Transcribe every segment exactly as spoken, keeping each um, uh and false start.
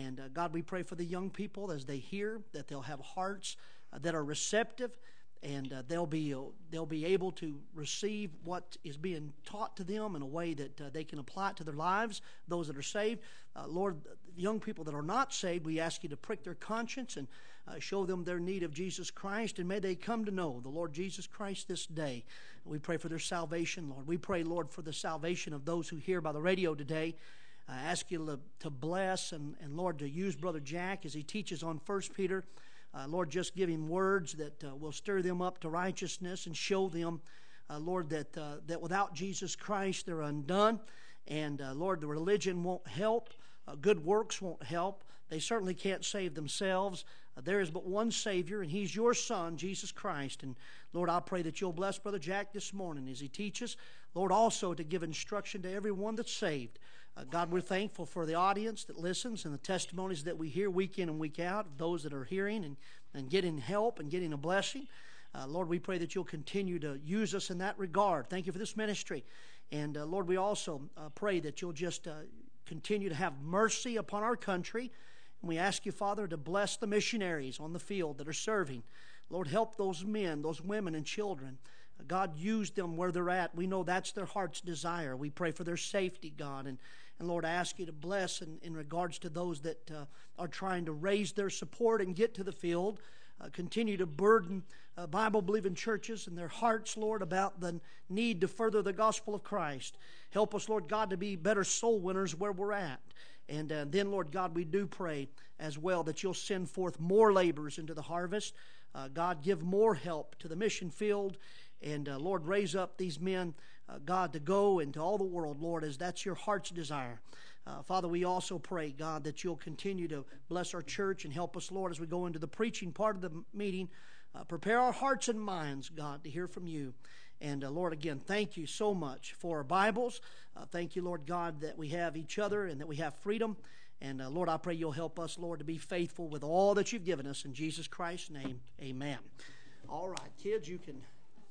And uh, God, we pray for the young people as they hear, that they'll have hearts uh, that are receptive, and uh, they'll be uh, they'll be able to receive what is being taught to them in a way that uh, they can apply it to their lives, those that are saved. Uh, Lord, the young people that are not saved, we ask you to prick their conscience and uh, show them their need of Jesus Christ, and may they come to know the Lord Jesus Christ this day. We pray for their salvation, Lord. We pray, Lord, for the salvation of those who hear by the radio today. I ask you to, to bless and, and, Lord, to use Brother Jack as he teaches on First Peter. Uh, Lord, just give him words that uh, will stir them up to righteousness and show them, uh, Lord, that uh, that without Jesus Christ they're undone. And, uh, Lord, the religion won't help. Uh, good works won't help. They certainly can't save themselves. Uh, there is but one Savior, and He's your Son, Jesus Christ. And, Lord, I pray that you'll bless Brother Jack this morning as he teaches. Lord, also to give instruction to everyone that's saved. Uh, God, we're thankful for the audience that listens and the testimonies that we hear week in and week out of those that are hearing and, and getting help and getting a blessing. Uh, Lord, we pray that you'll continue to use us in that regard. Thank you for this ministry. And, uh, Lord, we also uh, pray that you'll just uh, continue to have mercy upon our country. And we ask you, Father, to bless the missionaries on the field that are serving. Lord, help those men, those women and children. God, use them where they're at. We know that's their heart's desire. We pray for their safety, God. And, and Lord, I ask you to bless in, in regards to those that uh, are trying to raise their support and get to the field. Uh, continue to burden uh, Bible-believing churches and their hearts, Lord, about the need to further the gospel of Christ. Help us, Lord God, to be better soul winners where we're at. And uh, then, Lord God, we do pray as well that you'll send forth more laborers into the harvest. Uh, God, give more help to the mission field. And, uh, Lord, raise up these men, uh, God, to go into all the world, Lord, as that's your heart's desire. Uh, Father, we also pray, God, that you'll continue to bless our church and help us, Lord, as we go into the preaching part of the meeting. Uh, prepare our hearts and minds, God, to hear from you. And, uh, Lord, again, thank you so much for our Bibles. Uh, thank you, Lord God, that we have each other and that we have freedom. And, uh, Lord, I pray you'll help us, Lord, to be faithful with all that you've given us. In Jesus Christ's name, amen. All right, kids, you can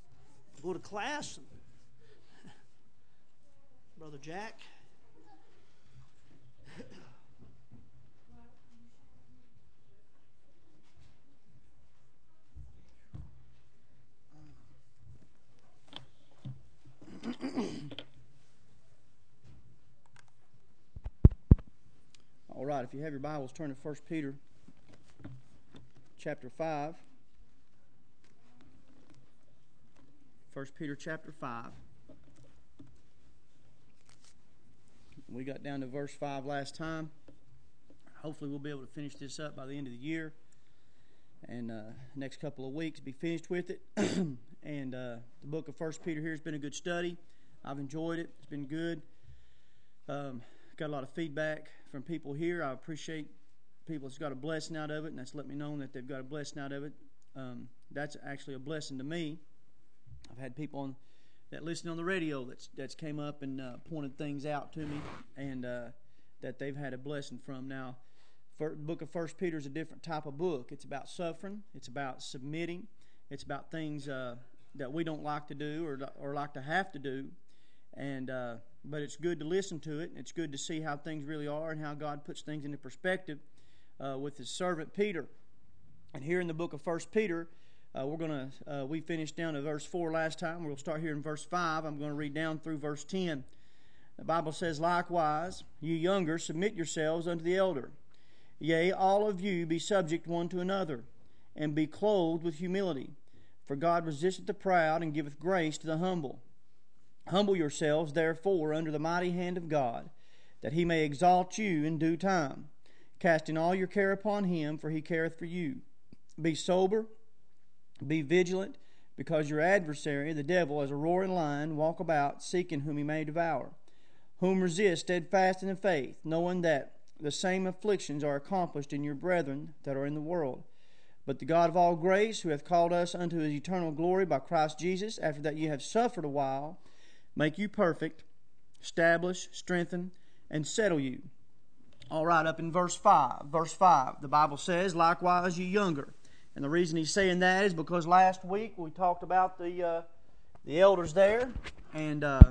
go to class. Brother Jack. All right, if you have your Bibles, turn to First Peter chapter five. First Peter chapter five. We got down to verse five last time. Hopefully we'll be able to finish this up by the end of the year. And uh, next couple of weeks, be finished with it. And uh, the book of First Peter here has been a good study. I've enjoyed it. It's been good. Um, got a lot of feedback from people here. I appreciate people that's got a blessing out of it, and that's let me know that they've got a blessing out of it. Um, that's actually a blessing to me. I've had people on, that listen on the radio that's that's came up and uh, pointed things out to me, and uh, that they've had a blessing from. Now, the book of First Peter is a different type of book. It's about suffering. It's about submitting. It's about things uh, that we don't like to do or or like to have to do, and uh, but it's good to listen to it. It's good to see how things really are and how God puts things into perspective uh, with His servant Peter. And here in the book of First Peter. Uh, we're gonna uh, we finished down to verse four last time. We'll start here in verse five. I'm going to read down through verse ten. The Bible says, "Likewise, you younger, submit yourselves unto the elder. Yea, all of you be subject one to another, and be clothed with humility. For God resisteth the proud, and giveth grace to the humble. Humble yourselves, therefore, under the mighty hand of God, that He may exalt you in due time, casting all your care upon Him, for He careth for you. Be sober. Be vigilant, because your adversary, the devil, as a roaring lion, walk about, seeking whom he may devour. Whom resist steadfast in the faith, knowing that the same afflictions are accomplished in your brethren that are in the world. But the God of all grace, who hath called us unto His eternal glory by Christ Jesus, after that ye have suffered a while, make you perfect, establish, strengthen, and settle you." All right, up in verse five. Verse five, the Bible says, "Likewise, you younger." And the reason he's saying that is because last week we talked about the uh, the elders there, and uh,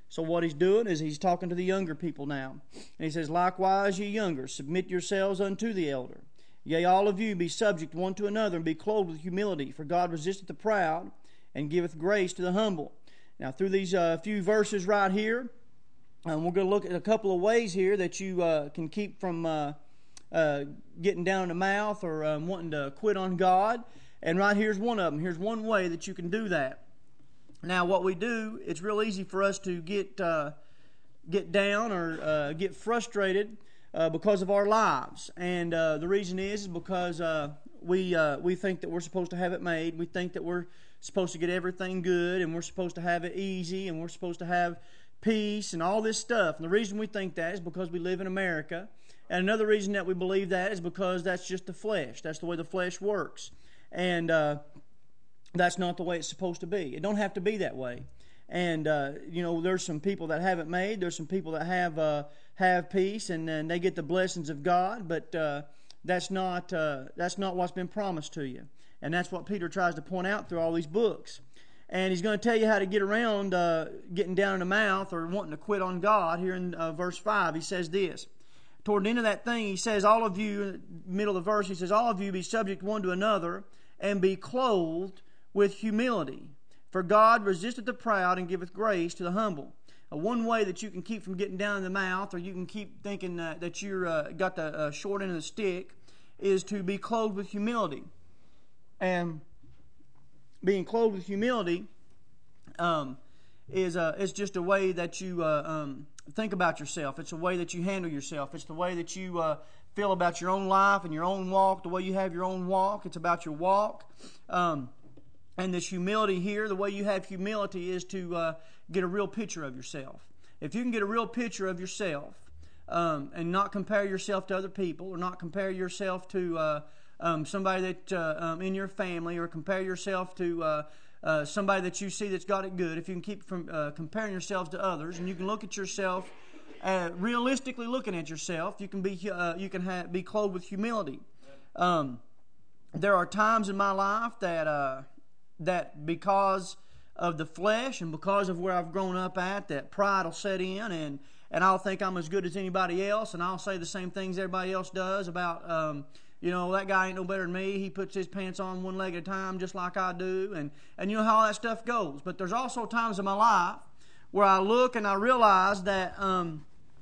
So what he's doing is he's talking to the younger people now. And he says, "Likewise, ye younger, submit yourselves unto the elder. Yea, all of you be subject one to another, and be clothed with humility. For God resisteth the proud, and giveth grace to the humble." Now, through these uh, few verses right here, um, we're going to look at a couple of ways here that you uh, can keep from uh, uh, getting down in the mouth or um, wanting to quit on God. And right here's one of them. Here's one way that you can do that. Now, what we do, it's real easy for us to get uh, get down or uh, get frustrated uh, because of our lives. And uh, the reason is, is because uh, we uh, we think that we're supposed to have it made. We think that we're supposed to get everything good, and we're supposed to have it easy, and we're supposed to have peace and all this stuff. And the reason we think that is because we live in America. And another reason that we believe that is because that's just the flesh. That's the way the flesh works. And uh, that's not the way it's supposed to be. It don't have to be that way. And, uh, you know, there's some people that have it made. There's some people that have uh, have peace, and, and they get the blessings of God. But uh, that's not uh, that's not what's been promised to you. And that's what Peter tries to point out through all these books. And he's going to tell you how to get around uh, getting down in the mouth or wanting to quit on God. Here in uh, verse five, he says this. Toward the end of that thing, he says, all of you, middle of the verse, he says, all of you be subject one to another, and be clothed with humility. For God resisteth the proud, and giveth grace to the humble. Uh, one way that you can keep from getting down in the mouth, or you can keep thinking uh, that you're uh, got the uh, short end of the stick, is to be clothed with humility. And being clothed with humility um, is uh, is just a way that you uh, um, think about yourself. It's a way that you handle yourself. It's the way that you uh, feel about your own life and your own walk, the way you have your own walk. It's about your walk. Um, and this humility here, the way you have humility is to uh, get a real picture of yourself. If you can get a real picture of yourself um, and not compare yourself to other people, or not compare yourself to uh, Um, somebody that uh, um, in your family, or compare yourself to uh, uh, somebody that you see that's got it good. If you can keep from uh, comparing yourselves to others, and you can look at yourself, uh, realistically looking at yourself, you can be uh, you can ha- be clothed with humility. Um, there are times in my life that uh, that because of the flesh and because of where I've grown up at, that pride will set in, and and I'll think I'm as good as anybody else, and I'll say the same things everybody else does about. Um, You know, that guy ain't no better than me. He puts his pants on one leg at a time just like I do. And, and you know how all that stuff goes. But there's also times in my life where I look and I realize that, um,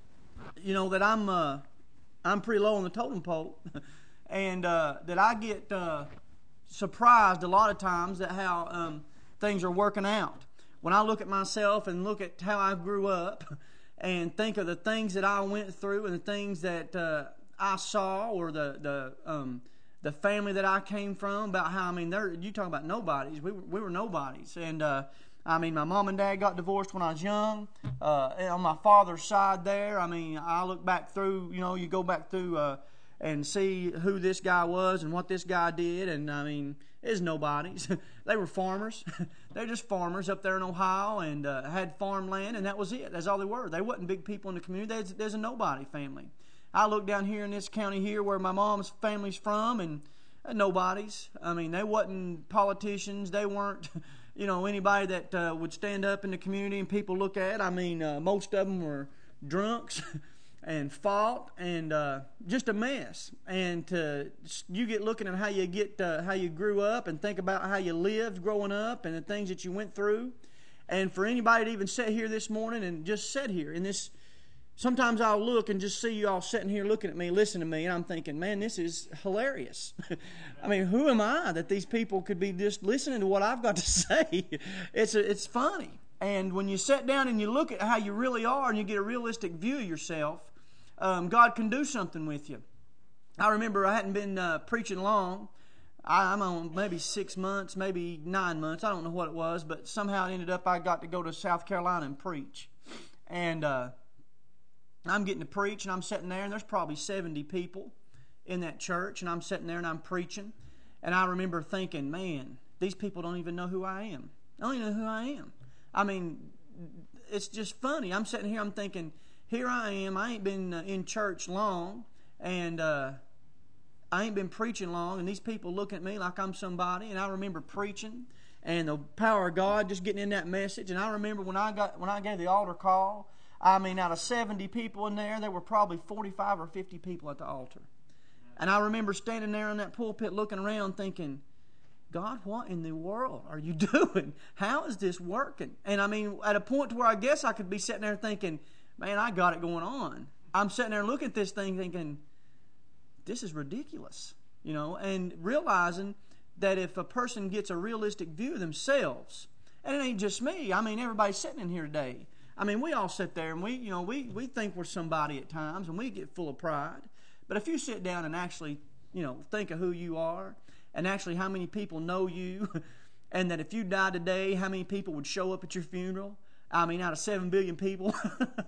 you know, that I'm uh, I'm pretty low on the totem pole. and uh, that I get uh, surprised a lot of times at how um, things are working out. When I look at myself and look at how I grew up and think of the things that I went through and the things that Uh, I saw, or the the um, the family that I came from, about how, I mean, they're, you talk about nobodies. We were, we were nobodies. And, uh, I mean, my mom and dad got divorced when I was young. Uh, and on my father's side there, I mean, I look back through, you know, you go back through uh, and see who this guy was and what this guy did. And, I mean, it's nobodies. They were farmers. They're just farmers up there in Ohio, and uh, had farmland, and that was it. That's all they were. They wasn't big people in the community. There's, there's a nobody family. I look down here in this county here where my mom's family's from, and uh, nobodies. I mean, they wasn't politicians. They weren't, you know, anybody that uh, would stand up in the community and people look at. I mean, uh, most of them were drunks and fought, and uh, just a mess. And to, you get looking at how you get, uh, how you grew up, and think about how you lived growing up and the things that you went through. And for anybody to even sit here this morning and just sit here in this. Sometimes I'll look and just see you all sitting here looking at me, listening to me, and I'm thinking, man, this is hilarious. I mean, who am I that these people could be just listening to what I've got to say? It's a, it's funny. And when you sit down and you look at how you really are and you get a realistic view of yourself, um, God can do something with you. I remember I hadn't been uh, preaching long. I, I'm on maybe six months, maybe nine months. I don't know what it was, but somehow it ended up I got to go to South Carolina and preach. And uh I'm getting to preach, and I'm sitting there, and there's probably seventy people in that church, and I'm sitting there, and I'm preaching. And I remember thinking, man, these people don't even know who I am. I don't even know who I am. I mean, it's just funny. I'm sitting here, I'm thinking, here I am. I ain't been uh, in church long, and uh, I ain't been preaching long, and these people look at me like I'm somebody. And I remember preaching, and the power of God just getting in that message. And I remember when I got when I gave the altar call, I mean, out of seventy people in there, there were probably forty-five or fifty people at the altar. And I remember standing there in that pulpit looking around thinking, God, what in the world are you doing? How is this working? And I mean, at a point to where I guess I could be sitting there thinking, man, I got it going on. I'm sitting there looking at this thing thinking, this is ridiculous, you know, and realizing that if a person gets a realistic view of themselves, and it ain't just me, I mean, everybody's sitting in here today. I mean, we all sit there and we, you know, we, we think we're somebody at times and we get full of pride. But if you sit down and actually, you know, think of who you are and actually how many people know you and that if you died today, how many people would show up at your funeral? I mean, out of seven billion people,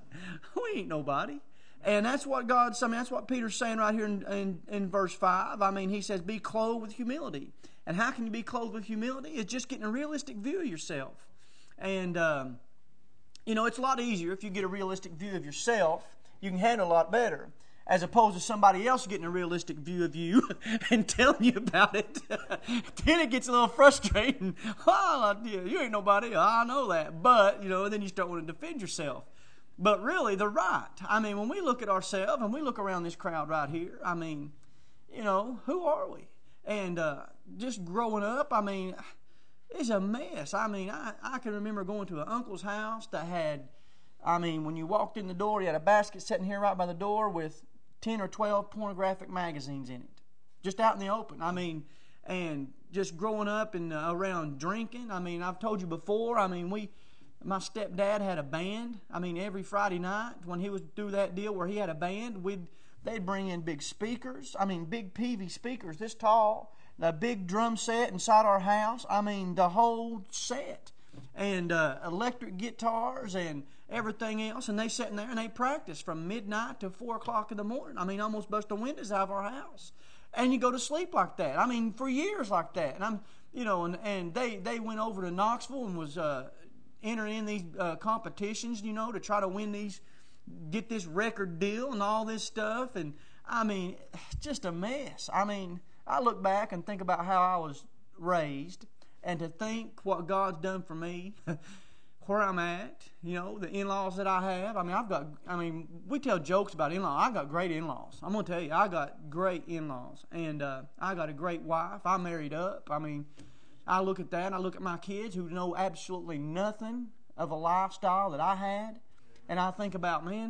we ain't nobody. And that's what God's, I mean, that's what Peter's saying right here in, in, in verse five. I mean, he says, be clothed with humility. And how can you be clothed with humility? It's just getting a realistic view of yourself. And, um, you know, it's a lot easier if you get a realistic view of yourself. You can handle a lot better, as opposed to somebody else getting a realistic view of you and telling you about it. Then it gets a little frustrating. Well, you ain't nobody. I know that. But, you know, then you start wanting to defend yourself. But really, they're right. I mean, when we look at ourselves and we look around this crowd right here, I mean, you know, who are we? And uh, just growing up, I mean, it's a mess. I mean, I, I can remember going to an uncle's house that had, I mean, when you walked in the door, he had a basket sitting here right by the door with ten or twelve pornographic magazines in it, just out in the open. I mean, and just growing up and uh, around drinking. I mean, I've told you before, I mean, we... My stepdad had a band. I mean, every Friday night when he was through that deal where he had a band, we'd they'd bring in big speakers. I mean, big P V speakers this tall, the big drum set inside our house. I mean, the whole set, and uh, electric guitars and everything else. And they sat in there and they practiced from midnight to four o'clock in the morning. I mean, almost bust the windows out of our house. And you go to sleep like that. I mean, for years like that. And I'm, you know, and and they they went over to Knoxville and was. Uh, entering in these uh, competitions, you know, to try to win these, get this record deal and all this stuff. And, I mean, just a mess. I mean, I look back and think about how I was raised and to think what God's done for me, where I'm at, you know, the in-laws that I have. I mean, I've got, I mean, we tell jokes about in-laws. I got great in-laws. I'm going to tell you, I got great in-laws. And uh, I got a great wife. I married up. I mean... I look at that, and I look at my kids who know absolutely nothing of a lifestyle that I had, and I think about, man,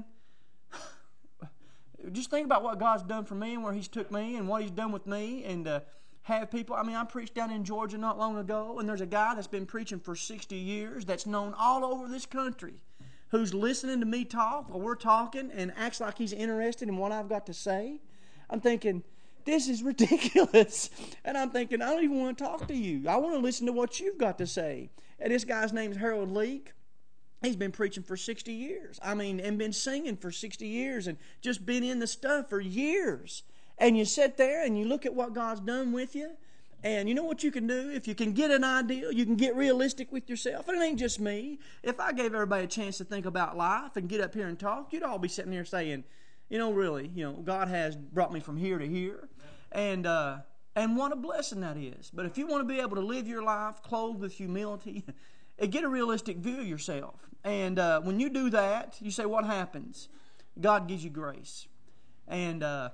just think about what God's done for me and where He's took me and what He's done with me, and uh, have people, I mean, I preached down in Georgia not long ago, and there's a guy that's been preaching for sixty years that's known all over this country who's listening to me talk while we're talking and acts like he's interested in what I've got to say. I'm thinking... this is ridiculous. And I'm thinking, I don't even want to talk to you. I want to listen to what you've got to say. And this guy's name's Harold Leake. He's been preaching for sixty years. I mean, and been singing for sixty years and just been in the stuff for years. And you sit there and you look at what God's done with you. And you know what you can do? If you can get an idea, you can get realistic with yourself. And it ain't just me. If I gave everybody a chance to think about life and get up here and talk, you'd all be sitting here saying, you know, really, you know, God has brought me from here to here. And uh, and what a blessing that is. But if you want to be able to live your life clothed with humility, get a realistic view of yourself. And uh, when you do that, you say, what happens? God gives you grace. And uh,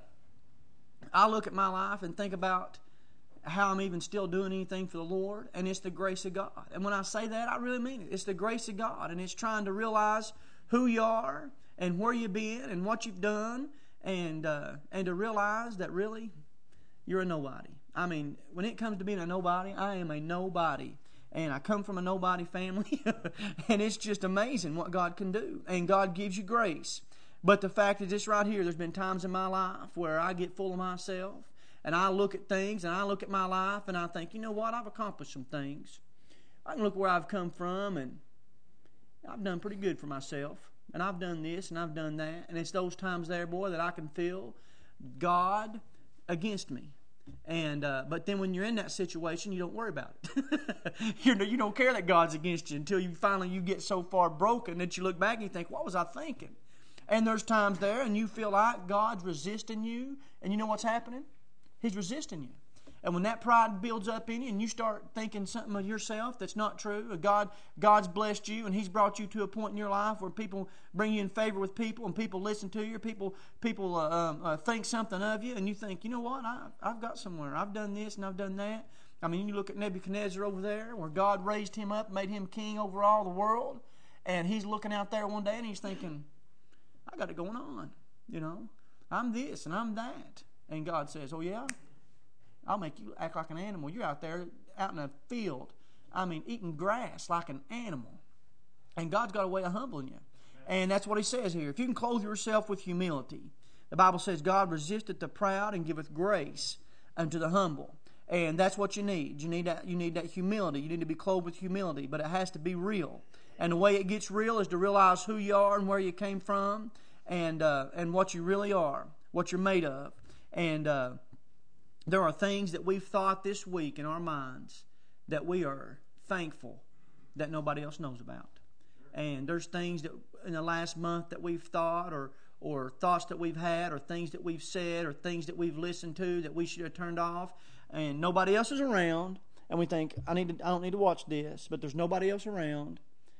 I look at my life and think about how I'm even still doing anything for the Lord, and it's the grace of God. And when I say that, I really mean it. It's the grace of God, and it's trying to realize who you are and where you've been and what you've done, and uh, and to realize that really you're a nobody. I mean, when it comes to being a nobody, I am a nobody. And I come from a nobody family, and it's just amazing what God can do. And God gives you grace. But the fact is this right here, there's been times in my life where I get full of myself, and I look at things, and I look at my life, and I think, you know what, I've accomplished some things. I can look where I've come from, and I've done pretty good for myself. And I've done this, and I've done that. And it's those times there, boy, that I can feel God against me. And uh, but then when you're in that situation, you don't worry about it. you you don't care that God's against you until you finally you get so far broken that you look back and you think, what was I thinking? And there's times there and you feel like God's resisting you. And you know what's happening? He's resisting you. And when that pride builds up in you and you start thinking something of yourself that's not true, or God, God's blessed you and He's brought you to a point in your life where people bring you in favor with people and people listen to you, people people uh, um, uh, think something of you, and you think, you know what, I, I've got somewhere. I've done this and I've done that. I mean, you look at Nebuchadnezzar over there where God raised him up, made him king over all the world, and he's looking out there one day and he's thinking, I got it going on, you know. I'm this and I'm that. And God says, oh yeah? I'll make you act like an animal. You're out there, out in a field, I mean, eating grass like an animal. And God's got a way of humbling you. And that's what He says here. If you can clothe yourself with humility, the Bible says God resisteth the proud and giveth grace unto the humble. And that's what you need. You need that, you need that humility. You need to be clothed with humility, but it has to be real. And the way it gets real is to realize who you are and where you came from, and uh, and what you really are, what you're made of. And uh, there are things that we've thought this week in our minds that we are thankful that nobody else knows about. And there's things that in the last month that we've thought, or or thoughts that we've had, or things that we've said, or things that we've listened to that we should have turned off, and nobody else is around, and we think, I need to, I don't need to watch this, but there's nobody else around,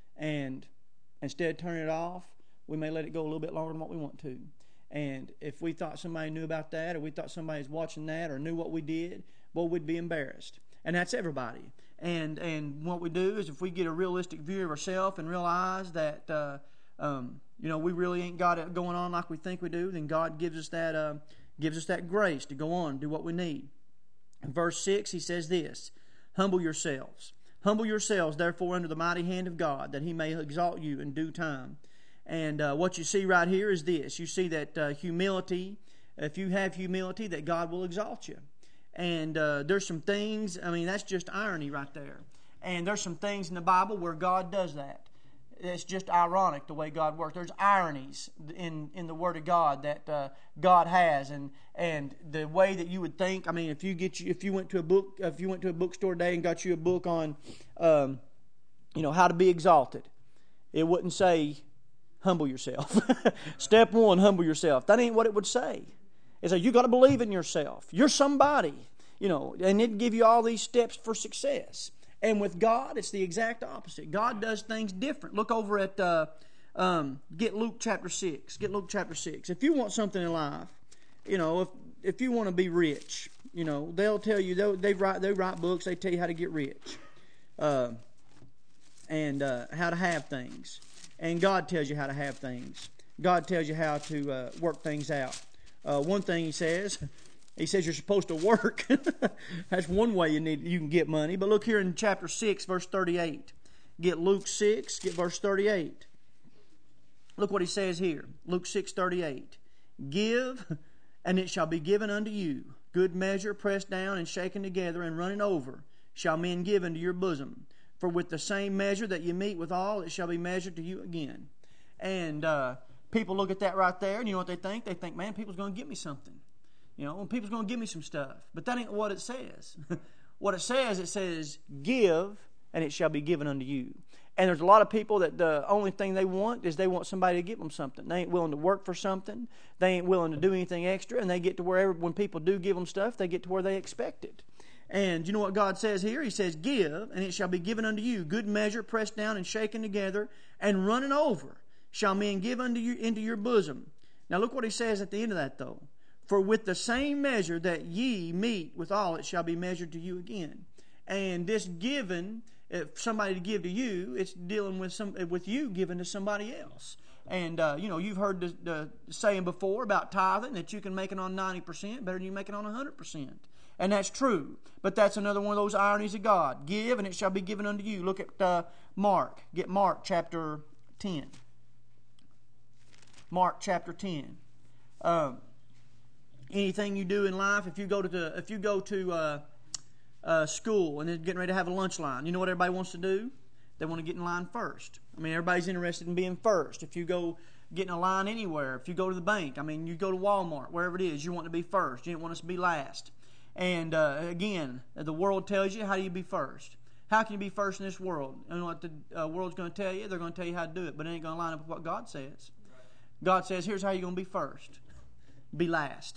and instead of turning it off, we may let it go a little bit longer than what we want to. And if we thought somebody knew about that, or we thought somebody was watching that, or knew what we did, well, we'd be embarrassed. And that's everybody. And and what we do is, if we get a realistic view of ourselves and realize that, uh, um, you know, we really ain't got it going on like we think we do, then God gives us that uh, gives us that grace to go on and do what we need. In verse six, He says this, humble yourselves. Humble yourselves, therefore, under the mighty hand of God, that He may exalt you in due time. And uh, what you see right here is this. You see that uh, humility, if you have humility, that God will exalt you. And uh, there's some things, I mean, that's just irony right there. And there's some things in the Bible where God does that. It's just ironic the way God works. There's ironies in, in the Word of God that uh, God has, and and the way that you would think. I mean, if you get you, if you went to a book, if you went to a bookstore today and got you a book on, um, you know, how to be exalted, it wouldn't say, humble yourself. Step one, humble yourself. That ain't what it would say. It says you got to believe in yourself. You're somebody, you know, and it'd give you all these steps for success. And with God, it's the exact opposite. God does things different. Look over at, uh, um, get Luke chapter six. Get Luke chapter six. If you want something in life, you know, if if you want to be rich, you know, they'll tell you, they'll, they write they write books, they tell you how to get rich. Uh, and uh, how to have things. And God tells you how to have things. God tells you how to uh, work things out. Uh, one thing He says... He says you're supposed to work. That's one way you need you can get money. But look here in chapter six, verse thirty-eight. Get Luke six, get verse thirty-eight. Look what he says here. Luke six thirty-eight. Give, and it shall be given unto you. Good measure, pressed down and shaken together and running over, shall men give into your bosom. For with the same measure that you meet withal, it shall be measured to you again. And uh, people look at that right there, and you know what they think? They think, man, people's going to give me something. You know, people's going to give me some stuff. But that ain't what it says. What it says, it says, give, and it shall be given unto you. And there's a lot of people that the only thing they want is they want somebody to give them something. They ain't willing to work for something. They ain't willing to do anything extra. And they get to wherever, when people do give them stuff, they get to where they expect it. And you know what God says here? He says, give, and it shall be given unto you. Good measure, pressed down and shaken together, and running over, shall men give unto you into your bosom. Now look what He says at the end of that, though. For with the same measure that ye meet withal, it shall be measured to you again. And this giving, if somebody to give to you, it's dealing with some with you giving to somebody else. And, uh, you know, you've heard the, the saying before about tithing, that you can make it on ninety percent better than you make it on one hundred percent. And that's true. But that's another one of those ironies of God. Give, and it shall be given unto you. Look at uh, Mark. Get Mark chapter ten. Mark chapter ten. Um, anything you do in life, if you go to the, if you go to uh, uh, school and they're getting ready to have a lunch line, you know what everybody wants to do? They want to get in line first. I mean, everybody's interested in being first. If you go get in a line anywhere, if you go to the bank, I mean, you go to Walmart, wherever it is, you want to be first. You don't want us to be last. And uh, again, the world tells you, how do you be first? How can you be first in this world? You know what the uh, world's going to tell you? They're going to tell you how to do it, but it ain't going to line up with what God says. God says, here's how you're going to be first. be last.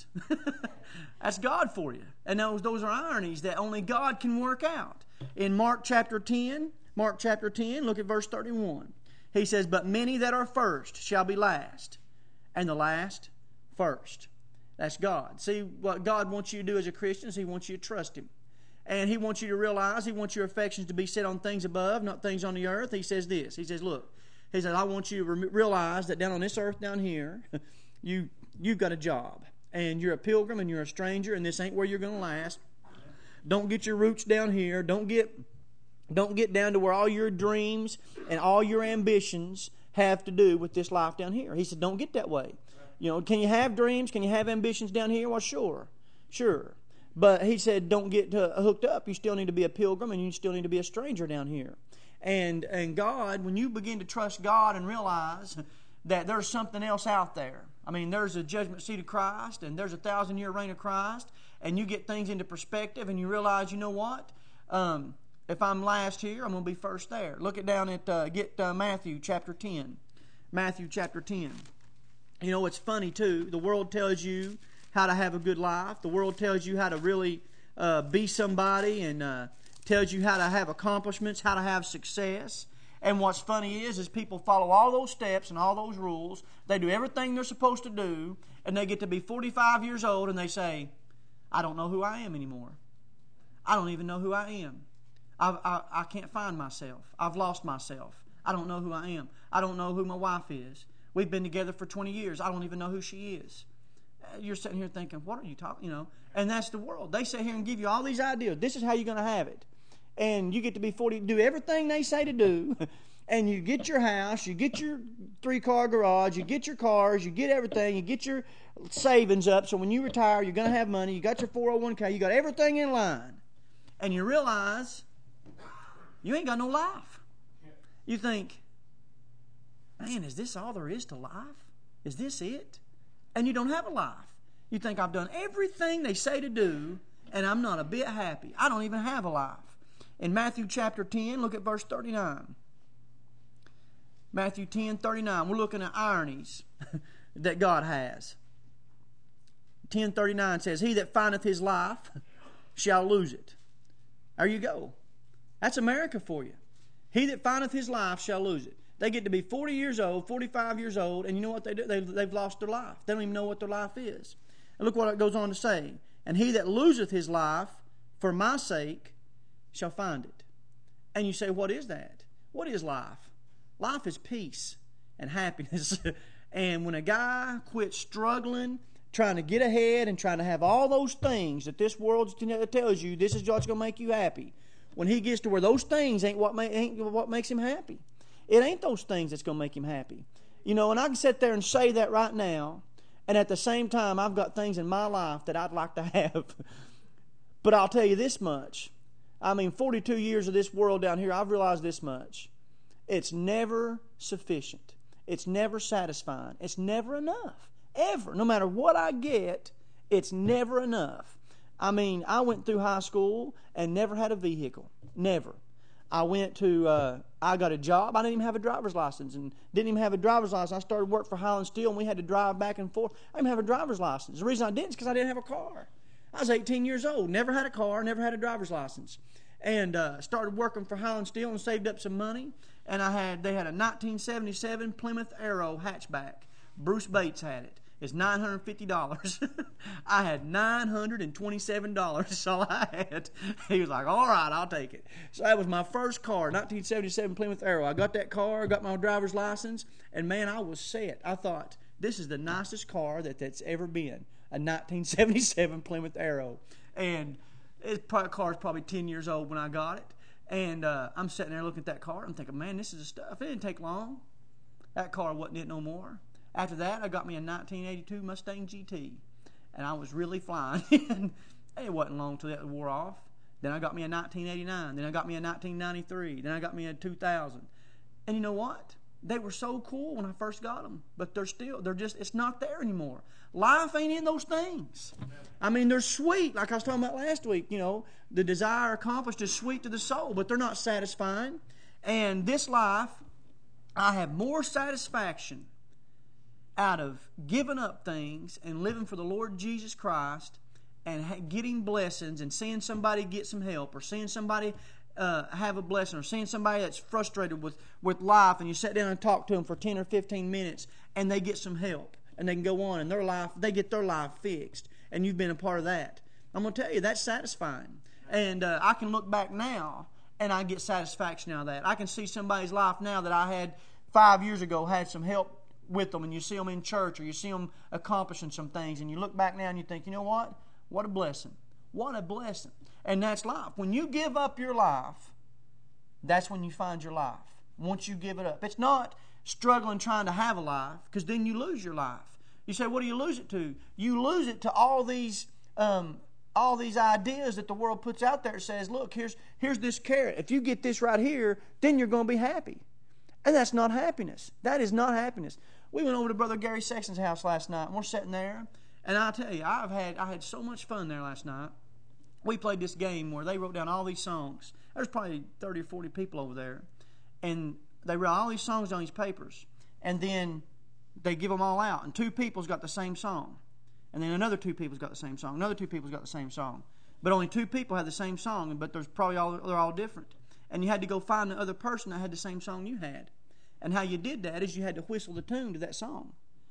That's God for you. And those, those are ironies that only God can work out. In Mark chapter ten, Mark chapter ten, look at verse thirty-one. He says, but many that are first shall be last, and the last first. That's God. See, what God wants you to do as a Christian is He wants you to trust Him. And He wants you to realize, He wants your affections to be set on things above, not things on the earth. He says this. He says, look, He says, I want you to re- realize that down on this earth down here, you, you've got a job. And you're a pilgrim and you're a stranger, and this ain't where you're going to last. Don't get your roots down here. Don't get, don't get down to where all your dreams and all your ambitions have to do with this life down here. He said, don't get that way. You know, can you have dreams? Can you have ambitions down here? Well, sure. Sure. But he said, don't get uh, hooked up. You still need to be a pilgrim, and you still need to be a stranger down here. And and God, when you begin to trust God and realize that there's something else out there. I mean, there's a judgment seat of Christ, and there's a thousand-year reign of Christ, and you get things into perspective, and you realize, you know what? Um, if I'm last here, I'm going to be first there. Look it down at, uh, get uh, Matthew chapter ten. Matthew chapter ten. You know, it's funny, too. The world tells you how to have a good life. The world tells you how to really uh, be somebody, and uh, tells you how to have accomplishments, how to have success. And what's funny is, is people follow all those steps and all those rules. They do everything they're supposed to do, and they get to be forty-five years old, and they say, I don't know who I am anymore. I don't even know who I am. I, I, I can't find myself. I've lost myself. I don't know who I am. I don't know who my wife is. We've been together for twenty years. I don't even know who she is. You're sitting here thinking, what are you talking, you know? And that's the world. They sit here and give you all these ideas. This is how you're going to have it. And you get to be forty, do everything they say to do, and you get your house, you get your three-car garage, you get your cars, you get everything, you get your savings up, so when you retire, you're going to have money, you got your four oh one k, you got everything in line. And you realize you ain't got no life. You think, man, is this all there is to life? Is this it? And you don't have a life. You think, I've done everything they say to do, and I'm not a bit happy. I don't even have a life. In Matthew chapter ten, look at verse thirty-nine. Matthew ten, thirty-nine. We're looking at ironies that God has. ten thirty-nine says, he that findeth his life shall lose it. There you go. That's America for you. He that findeth his life shall lose it. They get to be forty years old, forty-five years old, and you know what they do? They, they've lost their life. They don't even know what their life is. And look what it goes on to say. And he that loseth his life for my sake shall find it. And you say, what is that? What is life? Life is peace and happiness. And when a guy quits struggling, trying to get ahead and trying to have all those things that this world tells you, this is what's going to make you happy. When he gets to where those things ain't what, ma- ain't what makes him happy. It ain't those things that's going to make him happy. You know, and I can sit there and say that right now, and at the same time, I've got things in my life that I'd like to have. But I'll tell you this much. I mean, forty-two years of this world down here, I've realized this much. It's never sufficient. It's never satisfying. It's never enough. Ever. No matter what I get, it's never enough. I mean, I went through high school and never had a vehicle. Never. I went to, uh, I got a job. I didn't even have a driver's license and didn't even have a driver's license. I started work for Highland Steel, and we had to drive back and forth. I didn't have a driver's license. The reason I didn't is because I didn't have a car. I was eighteen years old, never had a car, never had a driver's license. And uh, started working for Highland Steel and saved up some money. And I had they had a nineteen seventy-seven Plymouth Arrow hatchback. Bruce Bates had it. It's nine hundred fifty dollars. I had nine hundred twenty-seven dollars. That's all I had. He was like, all right, I'll take it. So that was my first car, nineteen seventy-seven Plymouth Arrow. I got that car, got my driver's license, and man, I was set. I thought, this is the nicest car that, that's ever been, a nineteen seventy-seven Plymouth Arrow. And this car is probably ten years old when I got it. And uh, I'm sitting there looking at that car. I'm thinking, man, this is the stuff. It didn't take long. That car wasn't it no more. After that, I got me a nineteen eighty-two Mustang G T, and I was really flying. And it wasn't long till that wore off. Then I got me a nineteen eighty-nine. Then I got me a nineteen ninety-three. Then I got me a two thousand. And you know what? They were so cool when I first got them, but they're still, they're just, it's not there anymore. Life ain't in those things. I mean, they're sweet, like I was talking about last week. You know, the desire accomplished is sweet to the soul, but they're not satisfying. And this life, I have more satisfaction out of giving up things and living for the Lord Jesus Christ and getting blessings and seeing somebody get some help or seeing somebody uh, have a blessing or seeing somebody that's frustrated with, with life and you sit down and talk to them for ten or fifteen minutes and they get some help and they can go on and their life, they get their life fixed and you've been a part of that. I'm going to tell you, that's satisfying. And uh, I can look back now and I get satisfaction out of that. I can see somebody's life now that I had five years ago had some help with them and you see them in church or you see them accomplishing some things and you look back now and you think, you know what? What a blessing. What a blessing. And that's life. When you give up your life, that's when you find your life. Once you give it up. It's not struggling trying to have a life because then you lose your life. You say, what do you lose it to? You lose it to all these um, all these ideas that the world puts out there. It says, look, here's, here's this carrot. If you get this right here, then you're going to be happy. And that's not happiness. That is not happiness. We went over to Brother Gary Sexton's house last night, and we're sitting there. And I tell you, I've had I had so much fun there last night. We played this game where they wrote down all these songs. There's probably thirty or forty people over there. And they wrote all these songs on these papers. And then they give them all out. And two people's got the same song. And then another two people's got the same song. Another two people's got the same song. But only two people had the same song, but there's probably all they're all different. And you had to go find the other person that had the same song you had. And how you did that is you had to whistle the tune to that song.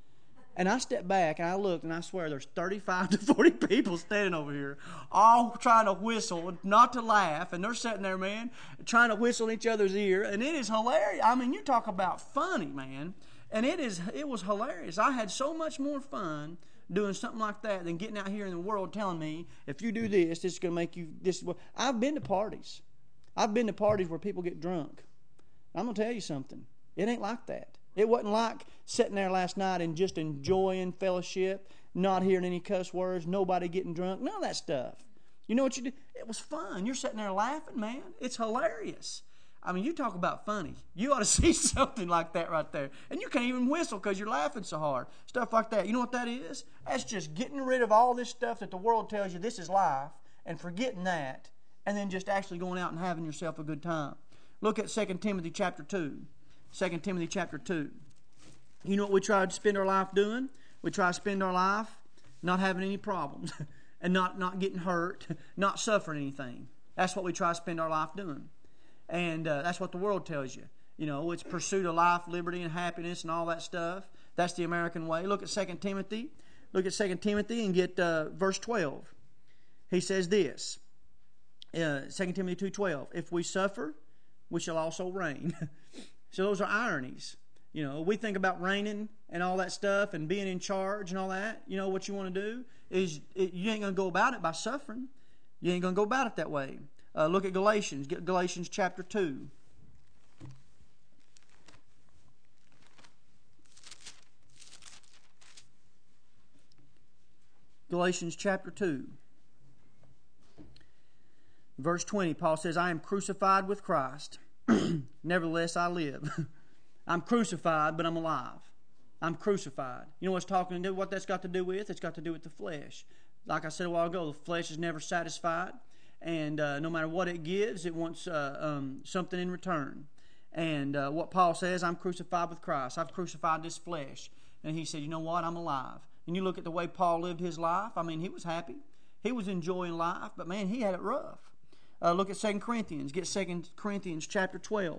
And I stepped back and I looked and I swear there's thirty-five to forty people standing over here all trying to whistle, not to laugh. And they're sitting there, man, trying to whistle in each other's ear. And it is hilarious. I mean, you talk about funny, man. And it is it was hilarious. I had so much more fun doing something like that than getting out here in the world telling me, if you do this, this is going to make you this. I've been to parties. I've been to parties where people get drunk. I'm going to tell you something. It ain't like that. It wasn't like sitting there last night and just enjoying fellowship, not hearing any cuss words, nobody getting drunk, none of that stuff. You know what you do? It was fun. You're sitting there laughing, man. It's hilarious. I mean, you talk about funny. You ought to see something like that right there. And you can't even whistle because you're laughing so hard. Stuff like that. You know what that is? That's just getting rid of all this stuff that the world tells you this is life and forgetting that and then just actually going out and having yourself a good time. Look at Second Timothy chapter two. Second Timothy chapter two. You know what we try to spend our life doing? We try to spend our life not having any problems and not, not getting hurt, not suffering anything. That's what we try to spend our life doing. And uh, that's what the world tells you. You know, it's pursuit of life, liberty, and happiness and all that stuff. That's the American way. Look at Second Timothy. Look at Second Timothy and get uh, verse twelve. He says this. Uh, Second Timothy two twelve. If we suffer, we shall also reign. So those are ironies. You know, we think about reigning and all that stuff and being in charge and all that. You know, what you want to do is it, you ain't going to go about it by suffering. You ain't going to go about it that way. Uh, look at Galatians. Get Galatians chapter two. Galatians chapter two. Verse twenty, Paul says, I am crucified with Christ. Nevertheless, I live. I'm crucified, but I'm alive. I'm crucified. You know what's talking to do? What that's got to do with? It's got to do with the flesh. Like I said a while ago, the flesh is never satisfied, and uh, no matter what it gives, it wants uh, um, something in return. And uh, what Paul says, I'm crucified with Christ. I've crucified this flesh. And he said, you know what? I'm alive. And you look at the way Paul lived his life. I mean, he was happy. He was enjoying life, but man, he had it rough. Uh, look at Second Corinthians. Get Second Corinthians chapter twelve.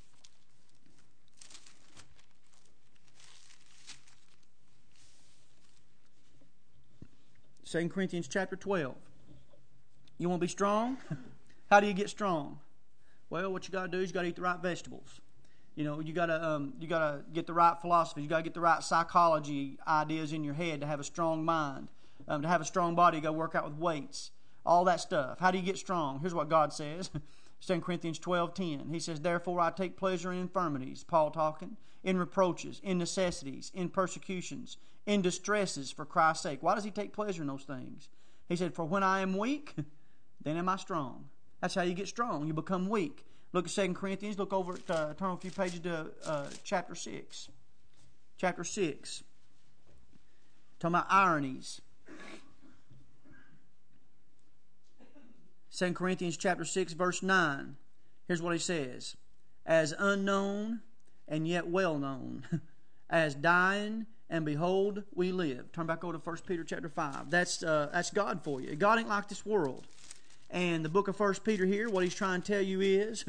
Second Corinthians chapter twelve. You want to be strong? How do you get strong? Well, what you got to do is you got to eat the right vegetables. You know, you got to um, you got to get the right philosophy. You got to get the right psychology ideas in your head to have a strong mind. Um, to have a strong body, you got to work out with weights. All that stuff. How do you get strong? Here's what God says. Second Corinthians twelve ten. He says, therefore I take pleasure in infirmities, Paul talking, in reproaches, in necessities, in persecutions, in distresses for Christ's sake. Why does he take pleasure in those things? He said, for when I am weak, then am I strong. That's how you get strong. You become weak. Look at Second Corinthians. Look over at, uh, turn a few pages to uh, chapter six. Chapter six. Talking about ironies. Second Corinthians chapter six, verse nine. Here's what he says. As unknown and yet well known, as dying and behold, we live. Turn back over to First Peter chapter five. That's uh, that's God for you. God ain't like this world. And the book of First Peter here, what he's trying to tell you is,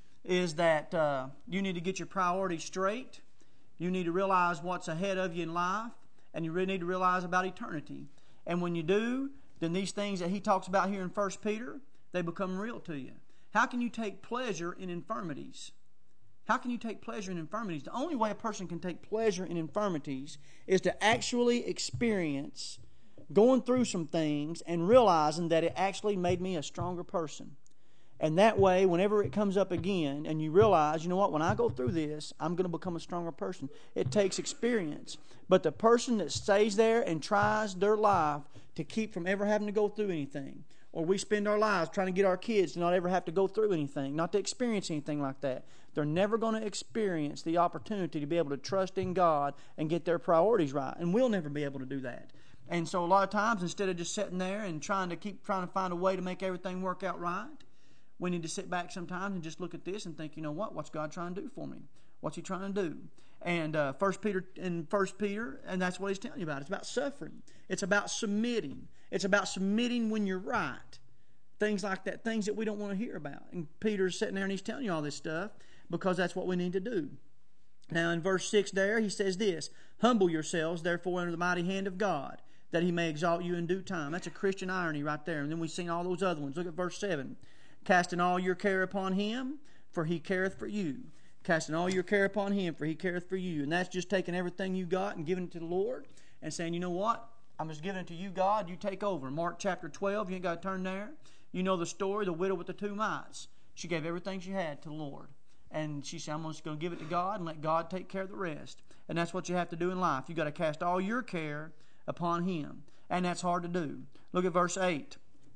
is that uh, you need to get your priorities straight. You need to realize what's ahead of you in life, and you really need to realize about eternity. And when you do, then these things that he talks about here in First Peter, they become real to you. How can you take pleasure in infirmities? How can you take pleasure in infirmities? The only way a person can take pleasure in infirmities is to actually experience going through some things and realizing that it actually made me a stronger person. And that way, whenever it comes up again and you realize, you know what, when I go through this, I'm going to become a stronger person. It takes experience. But the person that stays there and tries their life to keep from ever having to go through anything, or we spend our lives trying to get our kids to not ever have to go through anything, not to experience anything like that, they're never going to experience the opportunity to be able to trust in God and get their priorities right. And we'll never be able to do that. And so a lot of times, instead of just sitting there and trying to keep trying to find a way to make everything work out right, we need to sit back sometimes and just look at this and think, you know what? What's God trying to do for me? What's He trying to do? And uh, First Peter in First Peter, and that's what he's telling you about. It's about suffering. It's about submitting. It's about submitting when you're right. Things like that. Things that we don't want to hear about. And Peter's sitting there and he's telling you all this stuff because that's what we need to do. Now in verse six there, he says this: "Humble yourselves, therefore, under the mighty hand of God, that He may exalt you in due time." That's a Christian irony right there. And then we sing all those other ones. Look at verse seven. "Casting all your care upon Him, for He careth for you." Casting all your care upon Him, for He careth for you. And that's just taking everything you got and giving it to the Lord and saying, you know what? I'm just giving it to you, God. You take over. Mark chapter twelve, you ain't got to turn there. You know the story, the widow with the two mites. She gave everything she had to the Lord. And she said, I'm just going to give it to God and let God take care of the rest. And that's what you have to do in life. You've got to cast all your care upon Him. And that's hard to do. Look at verse eight.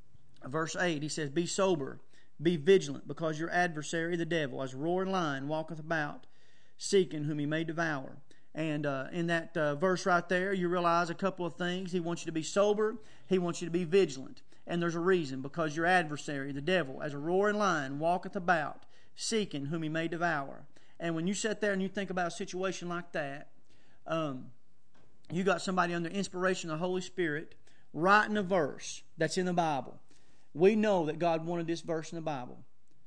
Verse eight, he says, "Be sober, be vigilant, because your adversary, the devil, as a roaring lion, walketh about, seeking whom he may devour." And uh, in that uh, verse right there, you realize a couple of things. He wants you to be sober. He wants you to be vigilant. And there's a reason, because your adversary, the devil, as a roaring lion, walketh about, seeking whom he may devour. And when you sit there and you think about a situation like that, um, you got somebody under inspiration of the Holy Spirit writing a verse that's in the Bible. We know that God wanted this verse in the Bible.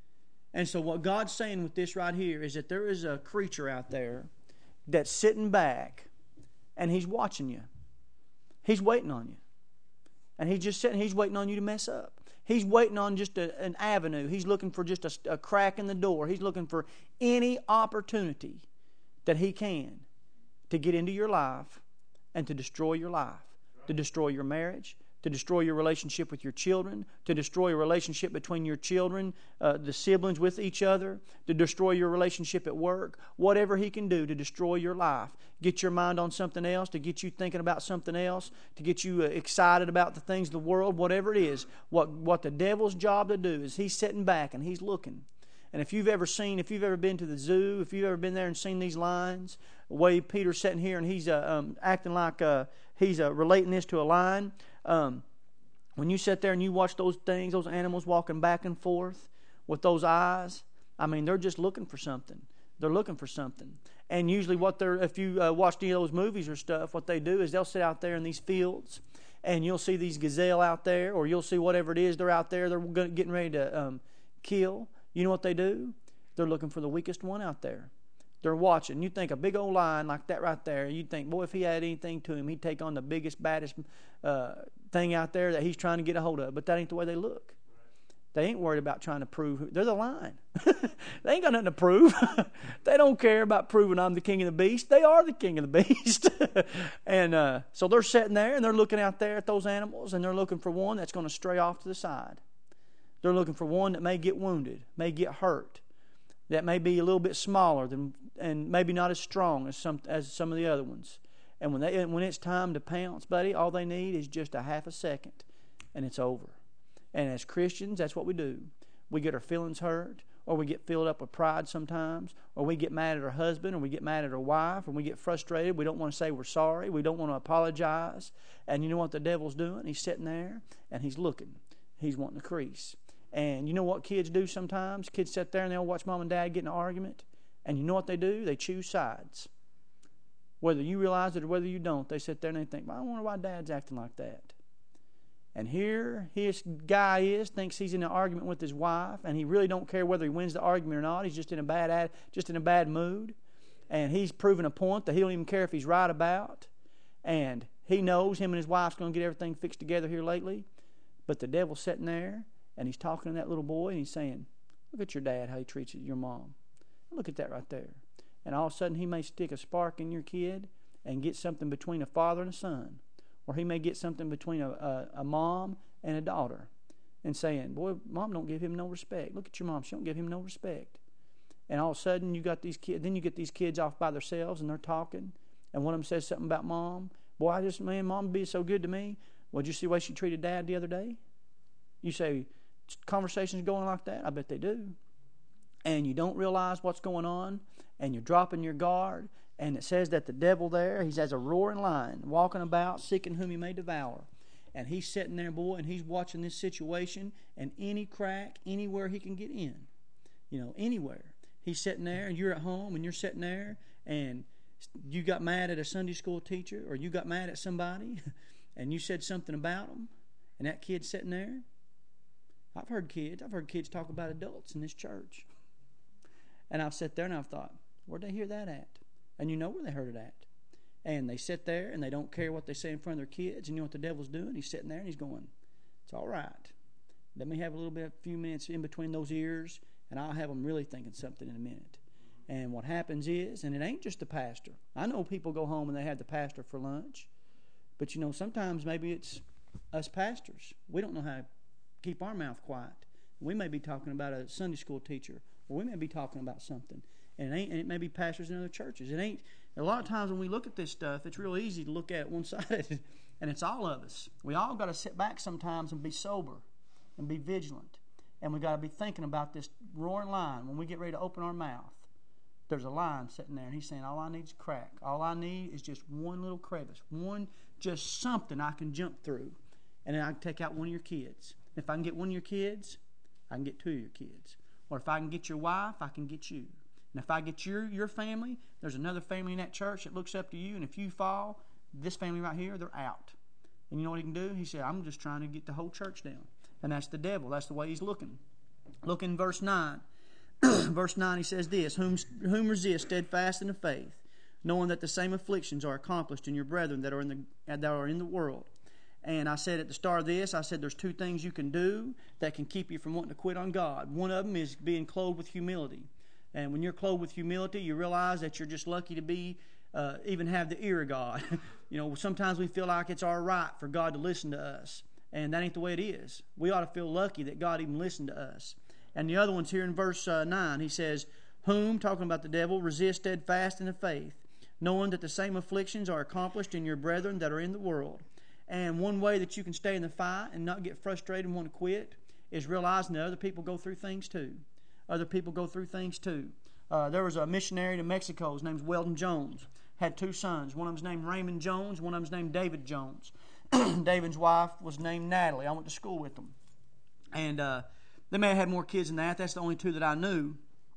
And so what God's saying with this right here is that there is a creature out there that's sitting back and he's watching you. He's waiting on you. And he's just sitting, he's waiting on you to mess up. He's waiting on just a, an avenue. He's looking for just a, a crack in the door. He's looking for any opportunity that he can to get into your life and to destroy your life, to destroy your marriage, to destroy your relationship with your children, to destroy your relationship between your children, uh, the siblings with each other, to destroy your relationship at work, whatever he can do to destroy your life. Get your mind on something else, to get you thinking about something else, to get you uh, excited about the things of the world, whatever it is. What, what the devil's job to do is he's sitting back and he's looking. And if you've ever seen, if you've ever been to the zoo, if you've ever been there and seen these lions, the way Peter's sitting here and he's uh, um, acting like uh, he's uh, relating this to a lion. Um, when you sit there and you watch those things, those animals walking back and forth with those eyes, I mean, they're just looking for something. They're looking for something. And usually what they're, if you uh, watch any of those movies or stuff, what they do is they'll sit out there in these fields and you'll see these gazelle out there, or you'll see whatever it is they're out there, they're getting ready to um, kill. You know what they do? They're looking for the weakest one out there. They're watching. You think a big old lion like that right there, you'd think, boy, if he had anything to him, he'd take on the biggest, baddest uh, thing out there that he's trying to get a hold of. But that ain't the way they look. They ain't worried about trying to prove who. They're the lion. They ain't got nothing to prove. They don't care about proving I'm the king of the beast. They are the king of the beast. And uh, so they're sitting there and they're looking out there at those animals, and they're looking for one that's going to stray off to the side. They're looking for one that may get wounded, may get hurt, that may be a little bit smaller than, and maybe not as strong as some as some of the other ones. And when they when it's time to pounce, buddy, all they need is just a half a second, and it's over. And as Christians, that's what we do. We get our feelings hurt, or we get filled up with pride sometimes, or we get mad at our husband, or we get mad at our wife, and we get frustrated. We don't want to say we're sorry. We don't want to apologize. And you know what the devil's doing? He's sitting there, and he's looking. He's wanting to crease. And you know what kids do sometimes? Kids sit there and they'll watch mom and dad get in an argument. And you know what they do? They choose sides. Whether you realize it or whether you don't, they sit there and they think, well, I wonder why Dad's acting like that. And here his guy is, thinks he's in an argument with his wife, and he really don't care whether he wins the argument or not. He's just in a bad just in a bad mood. And he's proving a point that he don't even care if he's right about. And he knows him and his wife's going to get everything fixed together here lately. But the devil's sitting there, and he's talking to that little boy, and he's saying, look at your dad, how he treats your mom. Look at that right there. And all of a sudden he may stick a spark in your kid and get something between a father and a son. Or he may get something between a, a, a mom and a daughter. And saying, boy, mom don't give him no respect. Look at your mom, she don't give him no respect. And all of a sudden you got these kids, then you get these kids off by themselves and they're talking. And one of them says something about mom. Boy, I just, man, mom be so good to me. Well, did you see the way she treated dad the other day? You say, conversations going like that? I bet they do. And you don't realize what's going on, and you're dropping your guard, and it says that the devil there, he's as a roaring lion, walking about, seeking whom he may devour. And he's sitting there, boy, and he's watching this situation, and any crack, anywhere he can get in, you know, anywhere. He's sitting there, and you're at home, and you're sitting there, and you got mad at a Sunday school teacher, or you got mad at somebody, and you said something about them, and that kid's sitting there. I've heard kids, I've heard kids talk about adults in this church. And I've sat there and I've thought, where'd they hear that at? And you know where they heard it at. And they sit there and they don't care what they say in front of their kids. And you know what the devil's doing? He's sitting there and he's going, it's all right. Let me have a little bit, a few minutes in between those ears, and I'll have them really thinking something in a minute. And what happens is, and it ain't just the pastor. I know people go home and they have the pastor for lunch. But you know, sometimes maybe it's us pastors. We don't know how to keep our mouth quiet. We may be talking about a Sunday school teacher, or we may be talking about something, and it ain't. And it may be pastors in other churches. It ain't. A lot of times when we look at this stuff, it's real easy to look at it one-sided, and it's all of us. We all got to sit back sometimes and be sober, and be vigilant, and we got to be thinking about this roaring lion when we get ready to open our mouth. There's a lion sitting there, and he's saying, "All I need is crack. All I need is just one little crevice, one just something I can jump through, and then I can take out one of your kids. If I can get one of your kids, I can get two of your kids." Or if I can get your wife, I can get you. And if I get your your family, there's another family in that church that looks up to you. And if you fall, this family right here, they're out. And you know what he can do? He said, I'm just trying to get the whole church down. And that's the devil. That's the way he's looking. Look in verse nine. Verse nine, he says this, whom, whom resist steadfast in the faith, knowing that the same afflictions are accomplished in your brethren that are in the that are in the world. And I said at the start of this, I said there's two things you can do that can keep you from wanting to quit on God. One of them is being clothed with humility. And when you're clothed with humility, you realize that you're just lucky to be, uh, even have the ear of God. You know, sometimes we feel like it's our right for God to listen to us. And that ain't the way it is. We ought to feel lucky that God even listened to us. And the other one's here in verse uh, nine. He says, whom, talking about the devil, resist steadfast in the faith, knowing that the same afflictions are accomplished in your brethren that are in the world. And one way that you can stay in the fight and not get frustrated and want to quit is realizing that other people go through things too. Other people go through things too. Uh, there was a missionary to Mexico. His name's Weldon Jones. Had two sons. One of them's named Raymond Jones. One of them's named David Jones. David's wife was named Natalie. I went to school with them. And uh, they may have had more kids than that. That's the only two that I knew.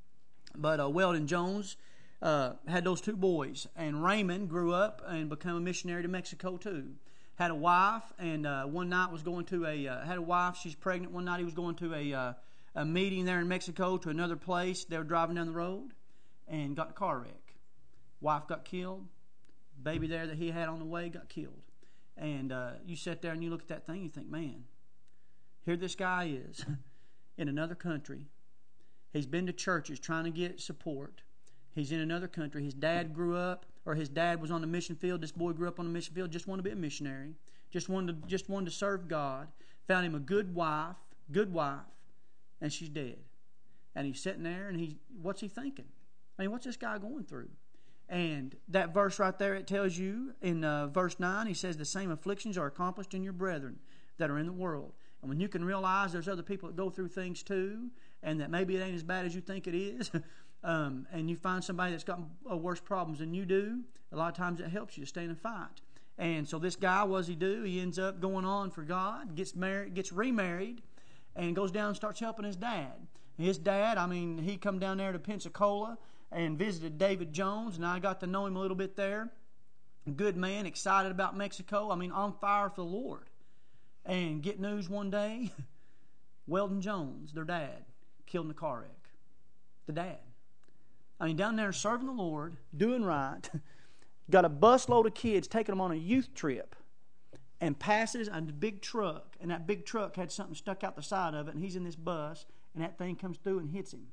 But uh, Weldon Jones uh, had those two boys. And Raymond grew up and became a missionary to Mexico too. Had a wife, and uh, one night was going to a, uh, had a wife, she's pregnant. One night he was going to a, uh, a meeting there in Mexico to another place. They were driving down the road and got in a car wreck. Wife got killed. Baby there that he had on the way got killed. And uh, you sit there and you look at that thing and you think, man, here this guy is in another country. He's been to churches trying to get support. He's in another country. His dad grew up, or his dad was on the mission field. This boy grew up on the mission field, just wanted to be a missionary, just wanted to, just wanted to serve God. Found him a good wife, good wife, and she's dead. And he's sitting there, and he, what's he thinking? I mean, what's this guy going through? And that verse right there, it tells you in uh, verse nine, he says, the same afflictions are accomplished in your brethren that are in the world. And when you can realize there's other people that go through things too, and that maybe it ain't as bad as you think it is, um, and you find somebody that's got uh, worse problems than you do, a lot of times it helps you to stay in a fight. And so this guy, what does he do? He ends up going on for God, gets married, gets remarried, and goes down and starts helping his dad. And his dad, I mean, he come down there to Pensacola and visited David Jones, and I got to know him a little bit there. good man, excited about Mexico. I mean, on fire for the Lord. And get news one day, Weldon Jones, their dad, killed in a car wreck. The dad. I mean, down there serving the Lord, doing right, got a busload of kids taking them on a youth trip, and passes a big truck, and that big truck had something stuck out the side of it, and he's in this bus, and that thing comes through and hits him.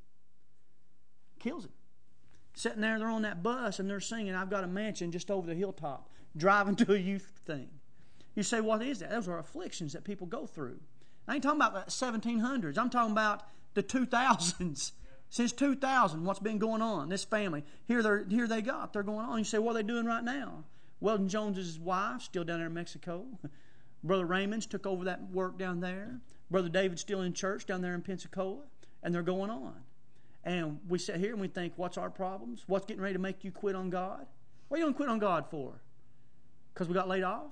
Kills him. Sitting there, they're on that bus, and they're singing, I've got a mansion just over the hilltop, driving to a youth thing. You say, what is that? Those are afflictions that people go through. I ain't talking about the seventeen hundreds. I'm talking about the two thousands. Since two thousand, what's been going on? This family, here, they're, here they got, they're going on. You say, what are they doing right now? Weldon Jones' wife, still down there in Mexico. Brother Raymond's took over that work down there. Brother David's still in church down there in Pensacola. And they're going on. And we sit here and we think, what's our problems? What's getting ready to make you quit on God? What are you going to quit on God for? Because we got laid off?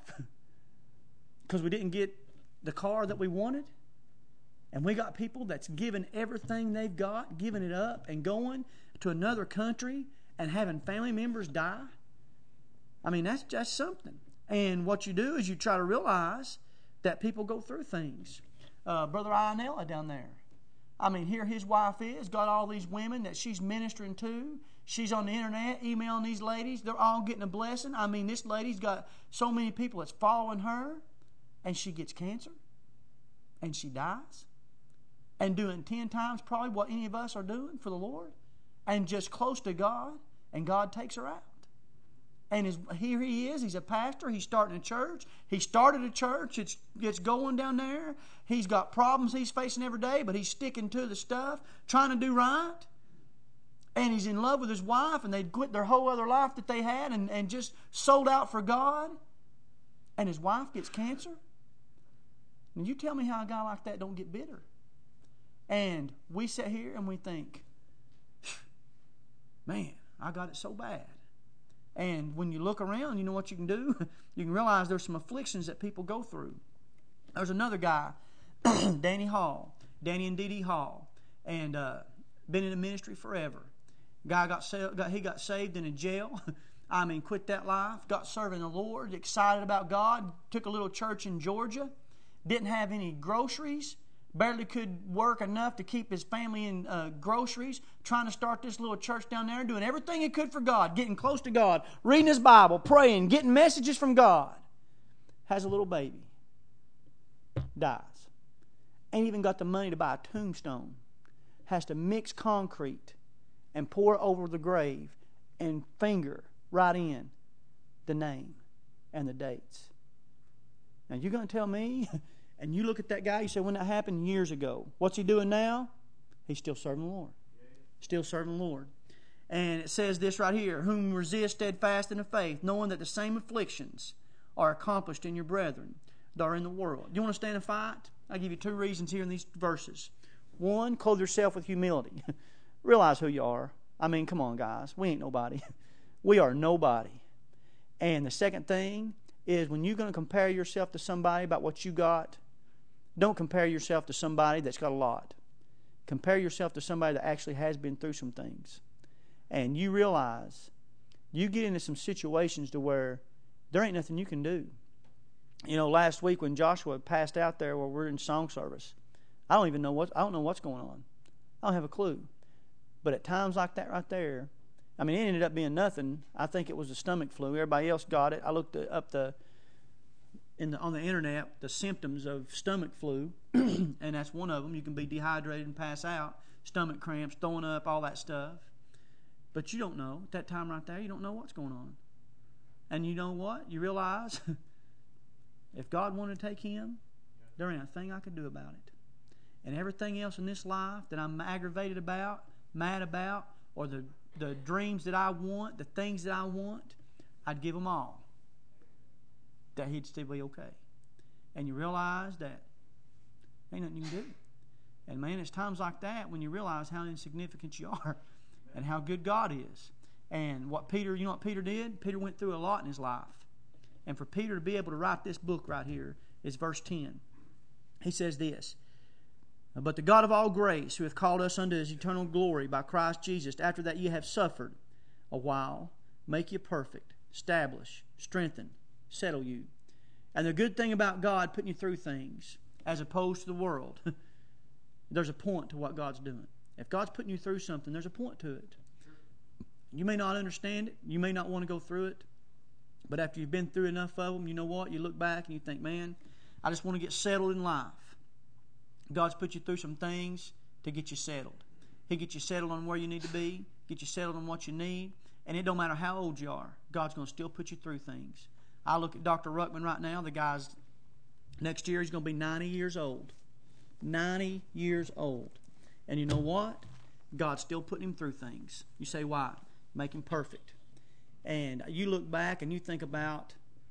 Because we didn't get the car that we wanted? And we got people that's giving everything they've got, giving it up, and going to another country and having family members die? I mean, that's just something. And what you do is you try to realize that people go through things. Uh, Brother Ionella down there. I mean, here his wife is, got all these women that she's ministering to. She's on the internet emailing these ladies. They're all getting a blessing. I mean, this lady's got so many people that's following her, and she gets cancer, and she dies, and doing ten times probably what any of us are doing for the Lord, and just close to God, and God takes her out. And his, here he is. He's a pastor. He's starting a church. He started a church. It's, it's going down there. He's got problems he's facing every day, but he's sticking to the stuff, trying to do right. And he's in love with his wife, and they'd quit their whole other life that they had and, and just sold out for God. And his wife gets cancer. And you tell me how a guy like that don't get bitter. And we sit here and we think, man, I got it so bad. And when you look around, you know what you can do? You can realize there's some afflictions that people go through. There's another guy, Danny Hall, Danny and Dee Dee Hall, and uh, been in the ministry forever. Guy got, got he got saved in a jail. I mean, quit that life, got serving the Lord, excited about God, took a little church in Georgia, didn't have any groceries, barely could work enough to keep his family in uh, groceries, trying to start this little church down there, doing everything he could for God, getting close to God, reading his Bible, praying, getting messages from God. Has a little baby. Dies. Ain't even got the money to buy a tombstone. Has to mix concrete and pour over the grave and finger right in the name and the dates. Now you're going to tell me... And you look at that guy, you say, when that happened years ago, what's he doing now? He's still serving the Lord. Still serving the Lord. And it says this right here, whom resist steadfast in the faith, knowing that the same afflictions are accomplished in your brethren that are in the world. You want to stand and fight? I'll give you two reasons here in these verses. One, clothe yourself with humility. Realize who you are. I mean, come on, guys. We ain't nobody. We are nobody. And the second thing is when you're going to compare yourself to somebody about what you got, don't compare yourself to somebody that's got a lot. Compare yourself to somebody that actually has been through some things. And you realize you get into some situations to where there ain't nothing you can do. You know, last week when Joshua passed out there where we're in song service, I don't even know what I don't know what's going on. I don't have a clue. But at times like that right there, I mean, it ended up being nothing. I think it was a stomach flu. Everybody else got it. I looked up the in the on the internet the symptoms of stomach flu, and that's one of them. You can be dehydrated and pass out, stomach cramps, throwing up, all that stuff. But you don't know at that time right there. You don't know what's going on, and you know what? You realize if God wanted to take him, there ain't a thing I could do about it. And everything else in this life that I'm aggravated about, mad about, or the the dreams that I want, the things that I want, I'd give them all. That he'd still be okay. And you realize that ain't nothing you can do. And man, it's times like that when you realize how insignificant you are and how good God is. And what Peter, you know what Peter did? Peter went through a lot in his life. And for Peter to be able to write this book right here is verse ten. He says this, but the God of all grace, who hath called us unto his eternal glory by Christ Jesus, after that ye have suffered a while, make you perfect, establish, strengthen, settle you. And the good thing about God putting you through things, as opposed to the world, there's a point to what God's doing. If God's putting you through something, there's a point to it. You may not understand it. You may not want to go through it. But after you've been through enough of them, you know what? You look back and you think, man, I just want to get settled in life. God's put you through some things to get you settled. He'll get you settled on where you need to be, get you settled on what you need. And it don't matter how old you are. God's going to still put you through things. I look at Doctor Ruckman right now. The guy's, next year he's going to be ninety years old. ninety years old. And you know what? God's still putting him through things. You say, why? Make him perfect. And you look back and you think about,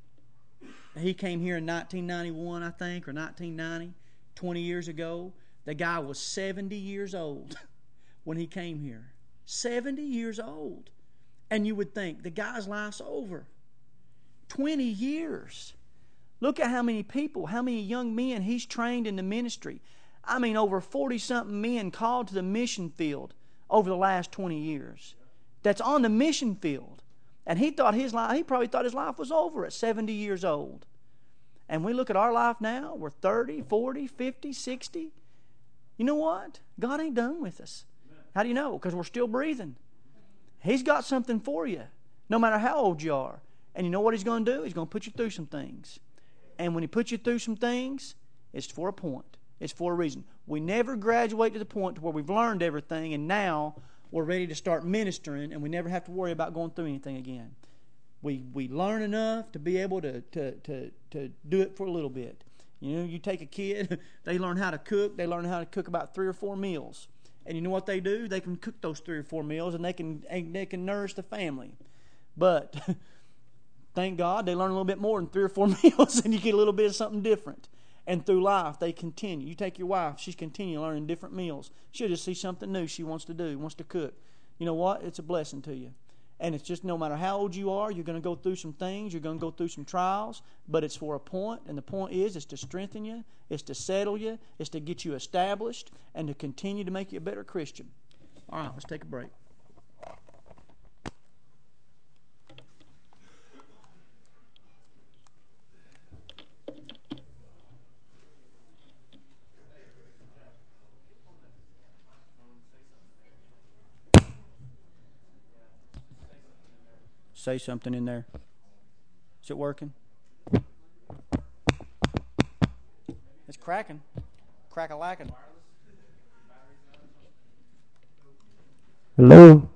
he came here in nineteen ninety-one, I think, or nineteen ninety, twenty years ago. The guy was seventy years old when he came here. seventy years old. And you would think, the guy's life's over. twenty years. Look at how many people, how many young men he's trained in the ministry. I mean, over forty-something men called to the mission field over the last twenty years. That's on the mission field. And he thought his life, he probably thought his life was over at seventy years old. And we look at our life now, we're thirty, forty, fifty, sixty. You know what? God ain't done with us. How do you know? Because we're still breathing. He's got something for you, no matter how old you are. And you know what He's going to do? He's going to put you through some things. And when He puts you through some things, it's for a point. It's for a reason. We never graduate to the point to where we've learned everything and now we're ready to start ministering and we never have to worry about going through anything again. We we learn enough to be able to, to, to, to do it for a little bit. You know, you take a kid, they learn how to cook. They learn how to cook about three or four meals. And you know what they do? They can cook those three or four meals and they can and they can nourish the family. But thank God they learn a little bit more than three or four meals and you get a little bit of something different. And through life, they continue. You take your wife, she's continuing learning different meals. She'll just see something new she wants to do, wants to cook. You know what? It's a blessing to you. And it's just no matter how old you are, you're going to go through some things, you're going to go through some trials, but it's for a point, and the point is, it's to strengthen you, it's to settle you, it's to get you established, and to continue to make you a better Christian. All right, let's take a break. Say something in there. Is it working? It's cracking. Crack-a-lacking. Hello?